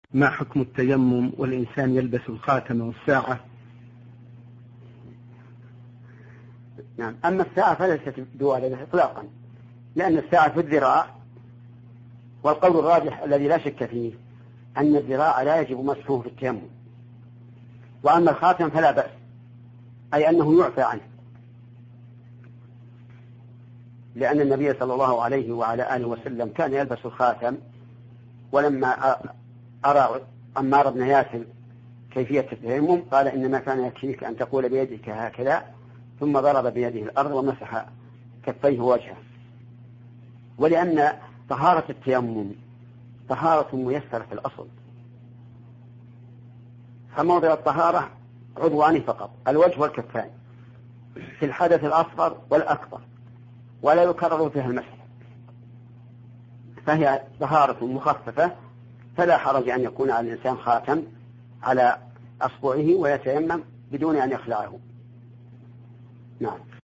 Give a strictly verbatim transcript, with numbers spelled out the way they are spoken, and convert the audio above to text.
ما حكم التيمم والإنسان يلبس الخاتم والساعة؟ نعم. أما الساعة فليست دوالة إطلاقا، لأن الساعة في الذراع، والقول الراجح الذي لا شك فيه أن الذراع لا يجب مسحه في التيمم. وأما الخاتم فلا بأس، أي أنه يعفى عنه، لأن النبي صلى الله عليه وعلى آله وسلم كان يلبس الخاتم، ولما أرى عمار بن ياسر كيفية التيمم قال إنما كان يكفيك أن تقول بيدك هكذا ثم ضرب بيده الأرض ومسح كفيه وجهه. ولأن طهارة التيمم طهارة ميسرة في الأصل، فموضع الطهارة عضوان فقط، الوجه والكفان، في الحدث الأصغر والأكبر، ولا يكرر فيها المسح، فهي طهارة مخففة، فلا حرج أن يكون على الإنسان خاتم على أصبعه ويتيمم بدون أن يخلعه. نعم.